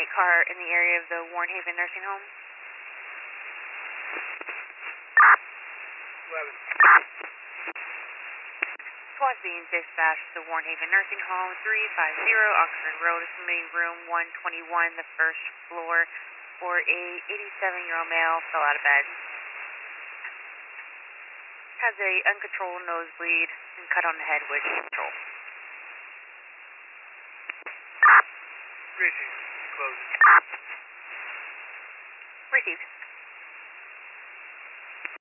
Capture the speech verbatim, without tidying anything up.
car in the area of the Warren Haven Nursing Home. eleven. SWAT being dispatched to the Warren Haven Nursing Home, three five zero Oxford Road, assuming room one twenty-one, the first floor, for a eighty-seven-year-old male, fell out of bed. Has a uncontrolled nosebleed and cut on the head with control. Received. Closing. Received.